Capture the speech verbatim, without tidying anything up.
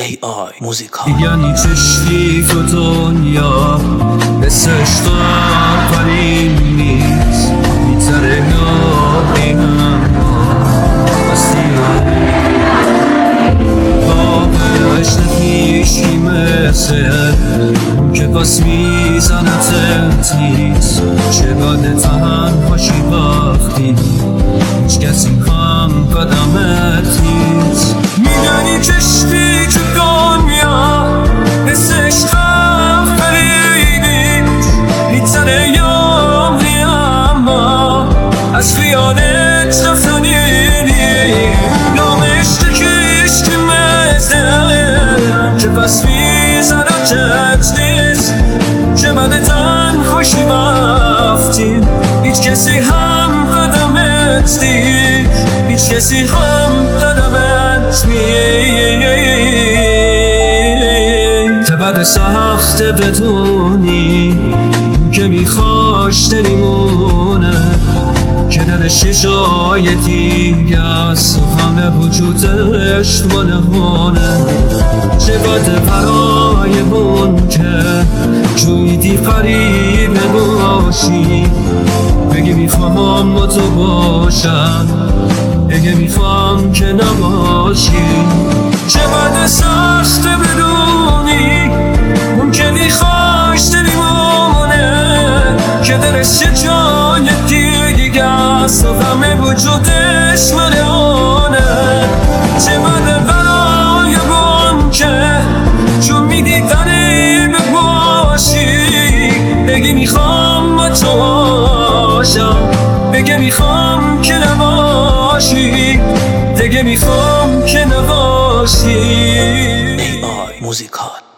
ای آی موزیکال. یعنی چشتی تو دنیا مثل عشق آفرین نیست، میتره یادی هم هستی باقی عشق پیشی مثل اون که پس میزنتت نیست. چه باده تنهاشی وقتی هیچ کسی هم قدمت نیست. میدانی کشتی تو دنیا مثل عشق آفرین نیست، میتره یادی اما از خیالت رفتنی نام عشق کشتی مثل که پس میزنتت نیست. چه بده تنهاشی وقتی هیچ کسی هم قدمت نیست، هیچ کسی هم قدمت نیست. چه بده سخت بدونی که میخواش دلیمونه که دلش یه جای دیگه است و همه وجودش مالهونه. چه بده برای اون که جویدی قریبه باشی، بگی میخوام با تو باشم، بگی میخوام که نباشی. چه بده سخت بدونی اون که میخواش دلیمونه که دلش یه جای دیگه است و همه وجودش ملونه. چه بده برای اون که چون میدی قریبه باشی، بگی میخوام با تو باشم، بگی میخوام که نباشی، بگی میخوام که نباشی. ای آی موزیکال.